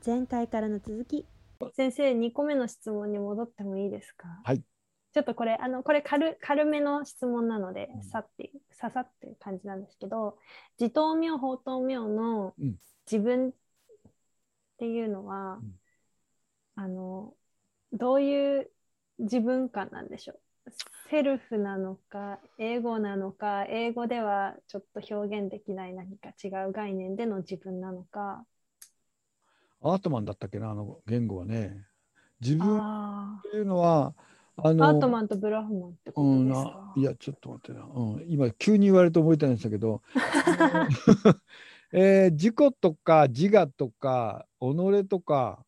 前回からの続き。先生、2個目の質問に戻ってもいいですか？ はい。 ちょっとこれ軽めの質問なので、ささっていう感じなんですけど、自灯明法灯明の自分っていうのは、どういう自分感なんでしょう？セルフなのか、エゴなのか、英語ではちょっと表現できない何か違う概念での自分なのか。 アートマンだったっけな、言語はね。自分あというのは、 アートマンとブラフマンってことですか？ いや、ちょっと待ってな。今、急に言われると覚えてないんですけど、自己とか自我とか己とか、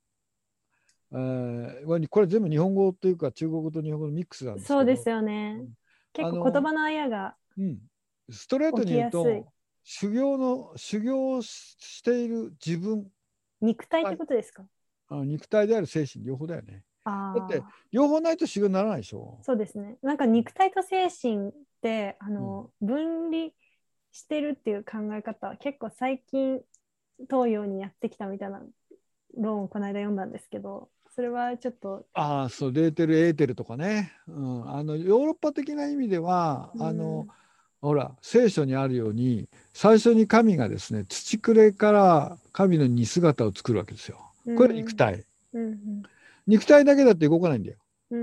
これ全部日本語というか中国語と日本語のミックスなんですけど、 そうですよね。結あの、 構言葉のあやがうん、ストレート起にきやすい。 言うと、修行をしている自分、 肉体ってことですか？ 肉体である精神、両方だよね。だって、 ああ、 両方ないと修行にならないでしょ。 そうですね。なんか肉体と精神ってうん、 分離してるっていう考え方は結構最近東洋にやってきたみたいな論をこの間読んだんですけど、それはちょっと、 そう、レーテル、エーテルとかね。ヨーロッパ的な意味では、 うん、 ほら、聖書にあるように、最初に神がですね、土くれから神の似姿を作るわけですよ。これはうん、 肉体。 うん、 肉体だけだって動かないんだよ。 うん、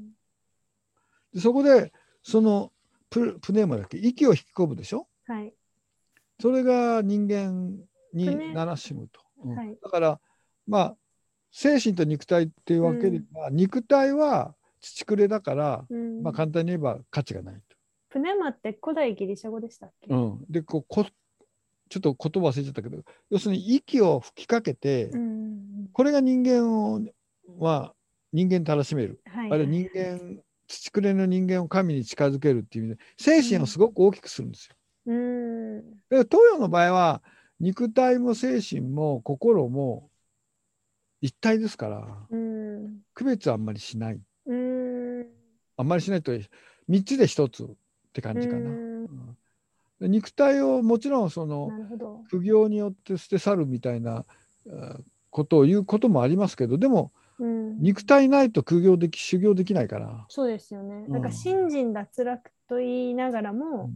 でそこで、そのプネウマだっけ、息を引き込むでしょ。 はい。 それが人間に船、 ならしむと。 はい。 だから、まあ、精神と肉体っていうわけでうん、 は、肉体は土くれだから、 うん。 簡単に言えば価値がないと。 プネマって古代ギリシャ語でしたっけ？ でちょっと言葉忘れちゃったけど、要するに息を吹きかけて、 うん、 これがは人間たらしめる。 はいはいあるいははい。 土くれの人間を神に近づけるっていう意味で、精神をうん、 すごく大きくするんですよ。 うん、 だから東洋の場合は、肉体も精神も心も一体ですから、 うん、 区別はあんまりしない。 うん、 あんまりしないと、3つで1つって感うじかな。 ん。 で肉体をもちろんなるほど。 苦行によって捨て去るみたいなことを言うこともありますけど、でもうん、 肉体ないと修行できないから。 そうですよね。なんかうん、 信心脱落と言いながらも、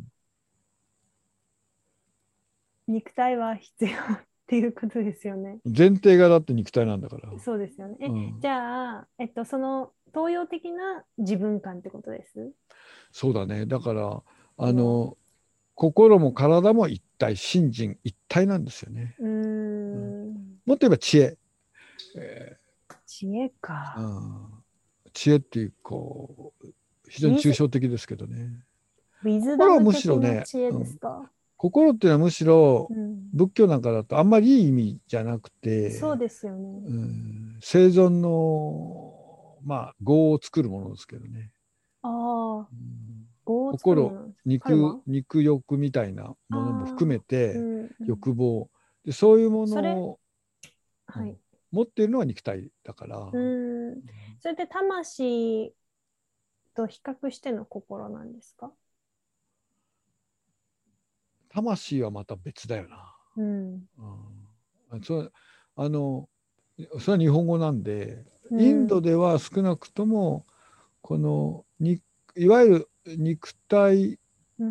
肉体は必要っていうことですよね。 前提がだって肉体なんだから。 そうですよね。 うん、 じゃあ、その東洋的な自分観ってことです。 そうだね。だからこの、 心も体も一体、心身一体なんですよね。 うーうん、 ん、 もっと言えば知恵。え知恵か。 知恵っていう、非常にウィズ、 抽象的ですけどね。 ウィズダム心はむしろ的なね、 知恵ですか？ 心っていうのはむしろうん、 仏教なんかだとあんまりいい意味じゃなくそうて、 ですよね。 生存の、業を作るものですけどね。 ああ、 うん、 業を作るも心、 のなんですか？カルマ。 肉欲みたいなあものも含めあ、うて、 ん、うん。 欲望で、そういうものそれ、 を、 はい。 持っているのは肉体だから。 うん。それで魂と比較しての心なんですか？ 魂はまた別だよな。 うん。 それそれは日本語なんで、インうん。 ドでは少なくともこのいわゆる肉体、 うん。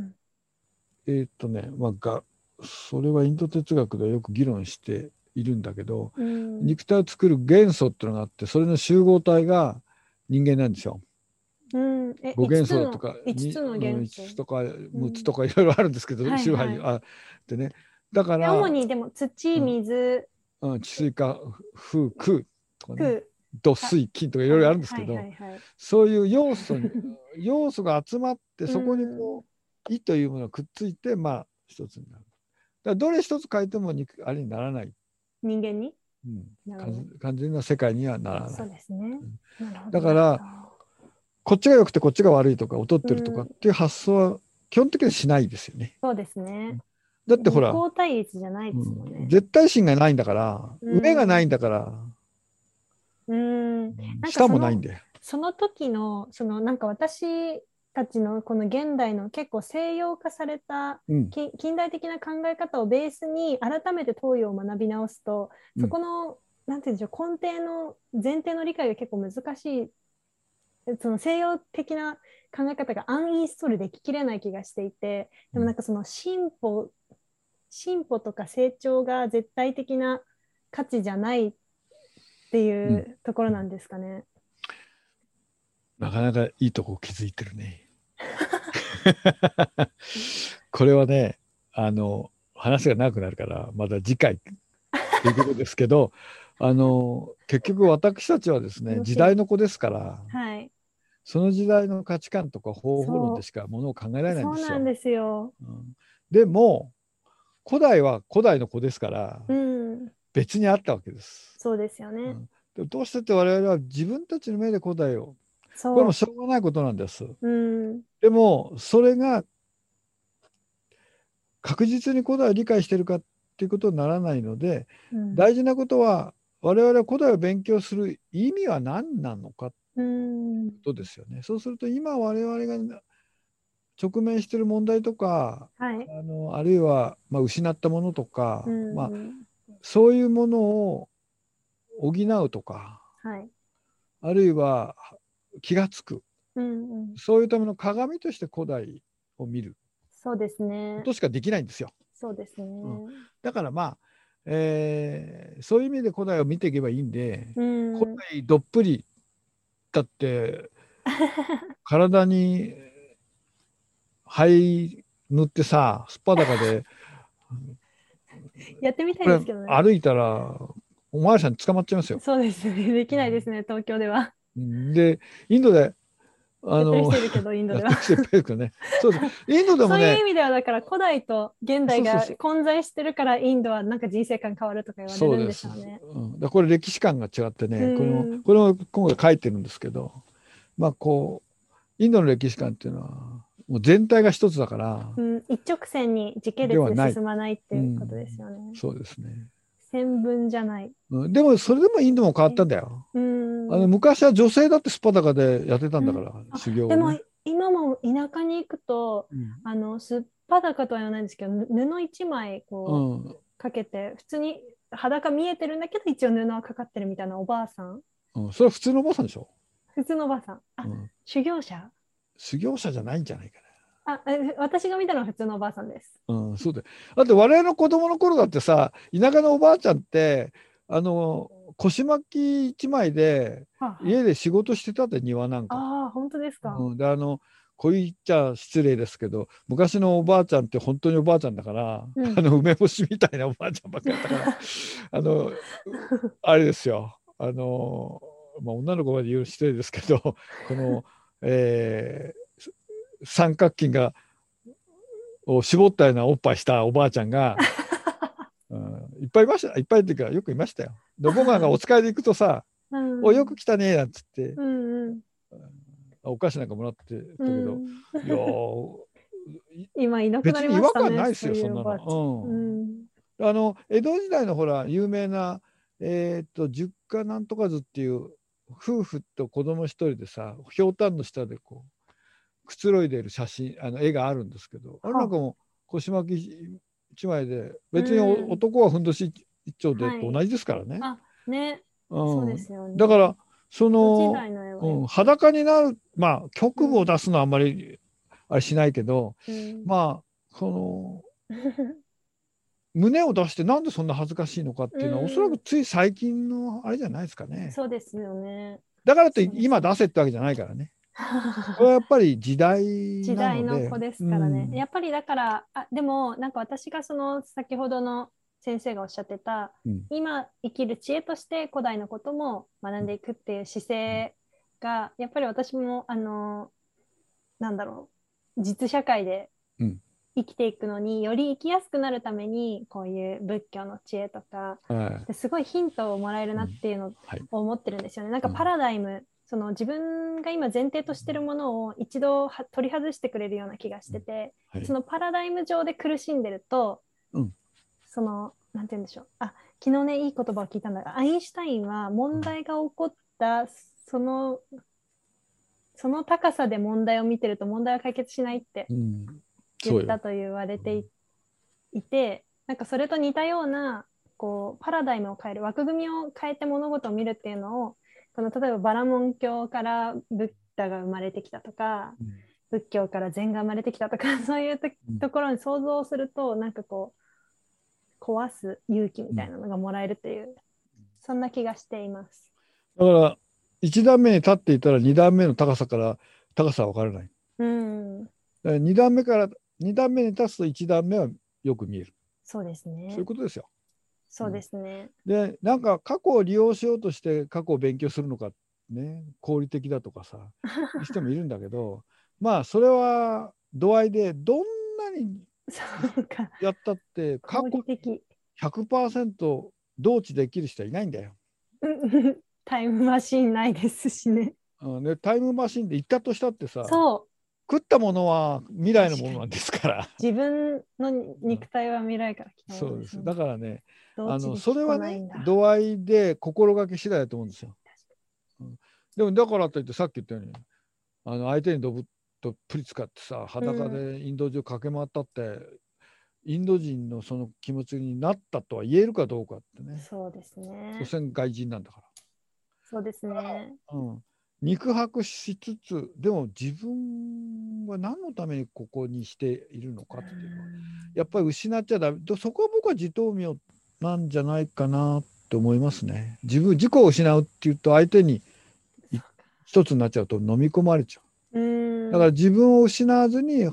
それはインド哲学でよく議論しているんだけど、 うん。 肉体を作る元素っていうのがあって、それの集合体が人間なんですよ。 うん。 5元素だとか 5つの元素。 5つとか6つうん。 とかいろいろあるんですけど、 はいはい。 ってね。だかで、主ら、 にでも土、 うん、 水、 治水化、風、空とかね、 空、 土か、 水金とかいろいろあはいるんですけど、 はいはいはい。 そういう要素が集まって、 うそこにん。 意というものがくっついて、一つになる。だからどれ一つ変えてもあれにならない。 人間に。 うん、 なるほど。 完全な世界にはならない。 そうですね。 うん、 なるほど、なるほだから、こっちが良くてこっちが悪いとか劣っど。 てるとかっうん。 ていう発想は基本的にはしないですよね。 そうですね。 だってほら、 二項対立じゃないですもんね。 絶対心がないんだから、 う上がないんん。 だから、 うん。なんか下もないんだよ。 その時の、なんか私たちのこの現代の結構西洋化されたうん、 近代的な考え方をベースに改めて東洋を学び直すと、 うん、 そこのなんていうんでしょう、根底の前提の理解が結構難しい、その西洋的な考え方がアンインストールでききれない気がしていて、でもなんかその進歩とか成長が絶対的な価値じゃないっていうところなんですかね。 なかなかいいとこ気づいてるね。これはね、話が長くなるからまだ次回ということですけど、結局私たちはですね、時代の子ですから、 はい、 その時代の価値観とか方法論でそしかものを考えられう、 ないんですよ。 そうなんですよ。 でも古代は古代の子ですからうん、 別にあったわけです。 そうですよね。 でもどうしてって我々は自分たちの目で古代を、これもそしょうがないことなんです。 う、うん、 でもそれが確実に古代を理解しているかっていうことにならないので、 うん、 大事なことは我々は古代を勉強する意味は何なのかってうん、 ことですよね。そうすると今我々が直面している問題とか、 はい、 あるいは、失ったものとうか、 ん、 そういうものを補うとか、 はい、 あるいは気がつく、 うん、 そういうための鏡として古代を見るそうですね。 ことしかできないんですよ。 そうですうん、 ね。 だからそういう意味で古代を見ていけばいいんで、 う古ん。 代どっぷりだって体に灰塗ってさ、すっぱだかで、 やってみたいこれですけどね。 歩いたら、お巡りさんに捕まっちゃいますよ。 そうですね。できないですね、東京では。 で、インドで、 やってる人いるけど、インドでは。 やってる人いっぱいいるからね。そうです。インドでもそういうね、 意味では、だから古代と現代がそうそうそう。 混在してるから、インドはなんか人生観変わるとか言われるんそうです。 でしょうね。 これ歴史観が違ってうね、 ん。 これを今回書いてるんですけど、インドの歴史観っていうのは、もう全体が一つだから、 うん、一直線に時系列でではない。 進まないっていうことですうん、 よね。 そうですね。 線分じゃない。 でも、それでもインドも変わったんだよ。 うん。 昔は女性だってスパダカでやってたんうん、 だから、 あ、 修行でもをね。 今も田舎に行くと、 うん。 すっぱだかとは言わないんですけど、布一枚こううん。 かけて、普通に裸見えてるんだけど、一応布はかかってるみたいなおばあさん。 それは普通のおばあさんでしょ。 普通のおばあさん。あ、 うん。 修行者。 修行者じゃないんじゃないかあ、私が見たのは普通のおばあさんです。 な。そうだよ。だって我々の子供の頃だってさ、田舎のおばあちゃんって、腰巻き一枚ではあ、は家で仕事してたって庭なんか。 あ、あー、本当ですか。 で、こう言っちゃ失礼ですけど、昔のおばあちゃんって本当におばあちゃんだから、 うん。 梅干しみたいなおばあちゃんばっかりだったから、あの、あれですよ。女の子まで言う失礼ですけど、この、三角筋を絞ったようなおっぱいしたおばあちゃんが、いっぱいいました。いっぱいっていうか、よくいましたよ。で、僕なんかお使いで行くとさ、 うよくん。 来たね、なんつって、 うんうん。 お菓子なんかもらってうたけど、 ん。 いや今いなくなり別に違和ましたね、 感ないですよ、 そういうおそんなばあちゃん。うの。 ん。 江戸時代のほら、有名な、十花なんとか図っていう夫婦と子供一人でさ、ひょうたんの下でこう、くつろいでいる写真、絵があるんですけど、あれなんは、 かも腰巻き一枚で、 う別にん。 男はふんどし一丁ではい。 と同じですからね。 あ、ね。そううん、 ですよね。 だから、 江戸時代の絵はやっぱり。 裸になる、局部をうん。 出すのはあんまりあれしないけど、 うん。 まあ、その、胸を出してなんでそんな恥ずかしいのかっうていうのはおそらくん。 つい最近のあれじゃないですかね。 そうですよね。 だからといって今そうですね。 出せってわけじゃないからね。これはやっぱり時代時な代の子ので、 ですからね。やっぱりだから、でもなんか私がその先ほどの先生がおっしゃってた、 うん、 今生きる知恵として古代のことも学んでいくっていう姿勢が、やっぱり私も、なんだろ実社会でうん、 生きていくのにより生きやすくなるために、こういう仏教の知恵とかはい、 ですごいヒントをもらえるうん、 なっていうのはい、 を思ってるんですよね。なんかパうん、 ラダイム、その自分が今前提としてるものを一度取り外してくれるような気がしてて、 はい、 そのパラダイム上で苦しんでると、 うん、 そのなんて言うんでしょう、昨日ねいい言葉を聞いたんだが、アインシュタインは問題が起こったそのその高さで問題を見てると問題は解決しないってうん、 言っそうよ。 たと言われていて、なんかそれと似たようなこうパラダイムを変える、枠組みを変えて物事を見るっていうのを、この例えばバラモン教からブッダが生まれてきたとか、仏教から禅が生まれてきたとか、そういうところに想像すると、なんかこう壊す勇気みたいなのがもらえるという、そんな気がしています。 だから1段目に立っていたら2段目の高さは分からない。 うん。 だから2段目に立つと1段目はよく見える。 そうですね。 そういうことですよ。 そうですね。 で、なんか過去を利用しようとして過去を勉強するのかね、功利的だとかさ、いう人もいるんだけど、まあそれは度合いで、どんなにやったって過去に 100% 同知できる人はいないんだよ。 タイムマシンないですしね。 ね、タイムマシンで行ったとしたってさ、 そう食ったものは未来のものなんですから。 自分の肉体は未来から来たものですね。 そうです。だからね、 そそれはね、度合いで心がけ次第だと思うんですよ。でもだからといってさっき言ったように、相手にどっぷり使ってさ、裸でインド中駆け回ったって、インド人のその気持ちになったとは言えるかどうかってね。 そうですね。 所詮外人なんだから。 そうですね。 肉薄しつつ、でも自分は何のためにここにしているのかっていうのは、やっぱり失っちゃダメ。そこは僕は自灯明なんじゃないかなって思いますね。自己を失うっていうと、相手に一つになっちゃうと飲み込まれちゃう。だから自分を失わずに、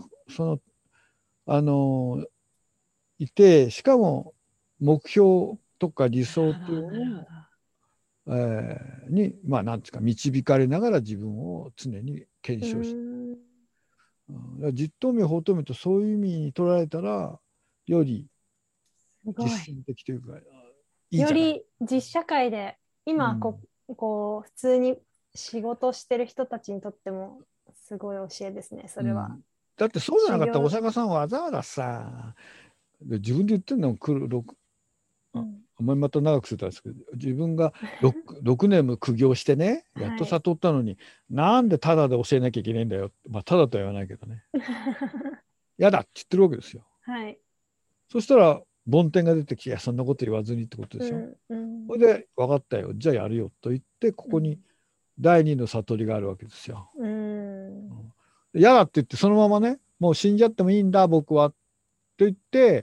いて、しかも目標とか理想っていうのを、に、まあ、なんていうか、導かれながら自分を常に検証して。実灯明、法灯明とそういう意味に捉えたら、より実践的というか、 いいより実社会で、今こう普通に仕事してる人たちにとっても、すごい教えですね、それは。 だってそうじゃなかったら、お釈迦さんはわざわざさ、自分で言ってるのもお前また長くするとですけど、自分が 6年も苦行してね、やっと悟ったのに、なんでタダで教えなきゃいけないんだよ。まあ、タダとは言わないけどね。やだって言ってるわけですよ。そしたら、梵天が出てきて、いや、そんなこと言わずにってことでしょ。それで、分かったよ。じゃあやるよと言って、ここに第二の悟りがあるわけですよ。嫌だって言って、そのままね、もう死んじゃってもいいんだ、僕は。と言って、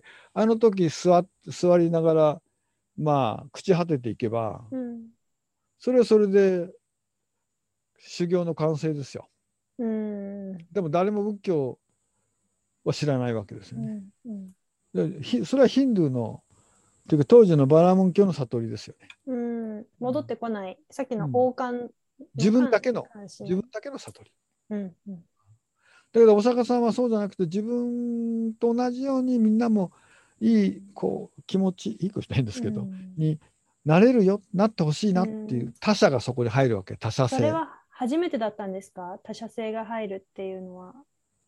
あの時座りながら、まあ、朽ち果てていけば、それはそれで修行の完成ですよ。でも誰も仏教は知らないわけですよね。それはヒンドゥーの、というか当時のバラモン教の悟りですよね。戻ってこない、さっきの王冠、 自分だけの悟り。だけどお釈迦さんはそうじゃなくて、自分と同じようにみんなもいい気持ち、いいことないんですけど、になれるよ、なってほしいなっていう他者がそこに入るわけ。他者性。 それは初めてだったんですか、他者性が入るっていうのは。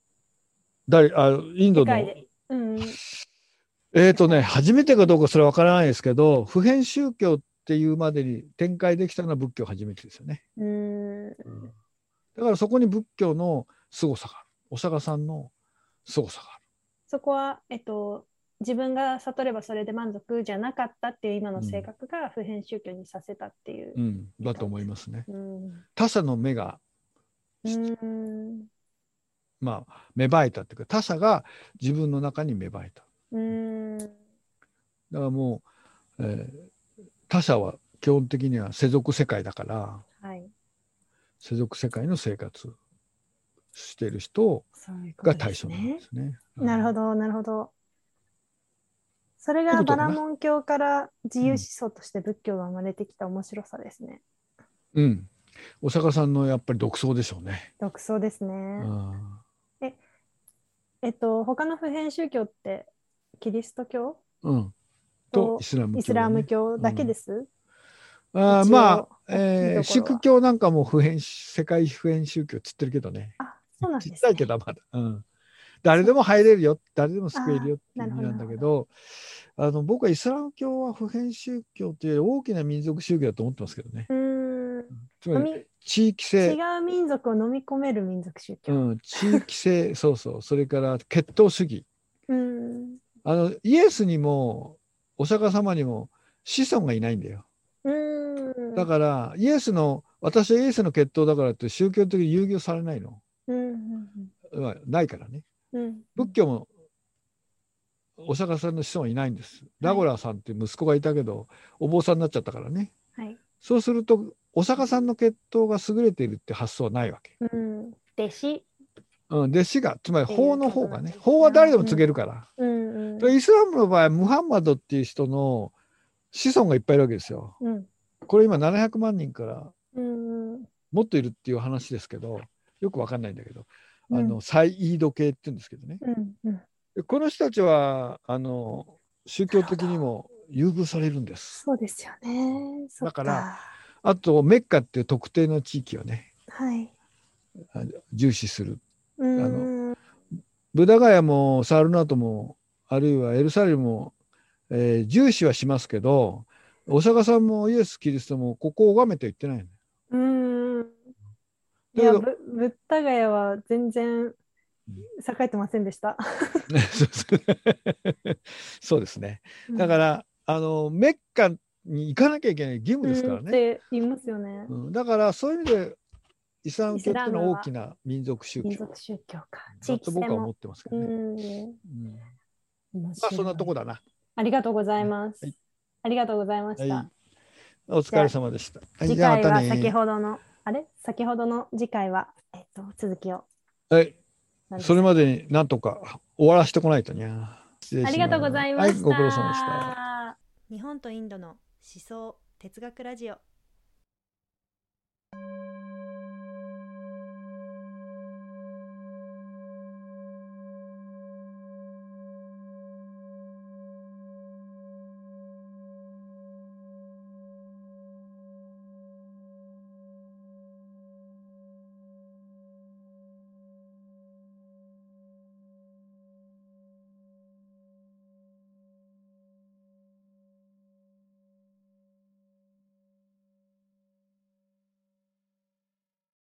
インドの。初めてかどうかそれは分からないですけど、普遍宗教っていうまでに展開できたのは仏教初めてですよね。だからそこに仏教の凄さがある。お釈迦さんの凄さがある。 そこは、自分が悟ればそれで満足じゃなかったっていう今の性格が普遍宗教にさせたっていう、 だと思いますね。他者の目がまあ芽生えたっていうか、他者が自分の中に芽生えた。だからもう、他者は基本的には世俗世界だから、世俗世界の生活している人が対象なんですね。 なるほど、なるほど。それがバラモン教から自由思想として仏教が生まれてきた面白さですね。 お釈迦さんのやっぱり独創でしょうね。 独創ですね。他の普遍宗教ってキリスト教、 とイスラム教だけです？ まあ、シーク教なんかも世界普遍宗教っつってるけどね。 そうなんですね。 ちっちゃいけどまだ。誰でも入れるよ、誰でも救えるよっていう意味なんだけど、僕はイスラム教は普遍宗教というより大きな民族宗教だと思ってますけどね。つまり地域性。 違う民族を飲み込める民族宗教。 地域性、そうそう。それから血統主義。イエスにもお釈迦様にも子孫がいないんだよ。だら、 から私はイエスの血統だからって宗教的に優遇されないの。ないからね。仏教もお釈迦さんの子孫はいないんです。ラゴラさんっていう息子がいたけど、お坊さんになっちゃったからね。 はい、 そうするとお釈迦さんの血統が優れているって発想はないわけ。 弟子。 弟子が、つまり法の方がね、法は誰でも告げるから。イスラムの場合、ムハンマドっていう人の子孫がいっぱいいるわけですよ。これ今700万人からもっといるっていう話ですけど、よくわかんないんだけど、サイイード系って言うんですけどね。この人たちは宗教的にも優遇されるんです。 そうですよね。 だからあとメッカっていう特定の地域をね、重視する。ブダガヤもサールナートもあるいはエルサレムも、重視はしますけど、お釈迦さんもイエス・キリストもここを拝めと言ってないの。 いや、ブッダガヤは全然栄えてませんでした。 そうですね。だからメッカに行かなきゃいけない義務ですからね。 って言いますよね。 だからそういう意味でイスラム教っていうのは大きな民族宗教。 民族宗教か。 だと僕は思ってますけどね。そんなとこだな。 ありがとうございます。ありがとうございました。 お疲れ様でした。 次回は先ほどの次回は続きを。 はい。それまでになんとか終わらせてこないとにゃ。 ありがとうございました。 ご苦労様でした。 日本とインドの思想哲学ラジオ。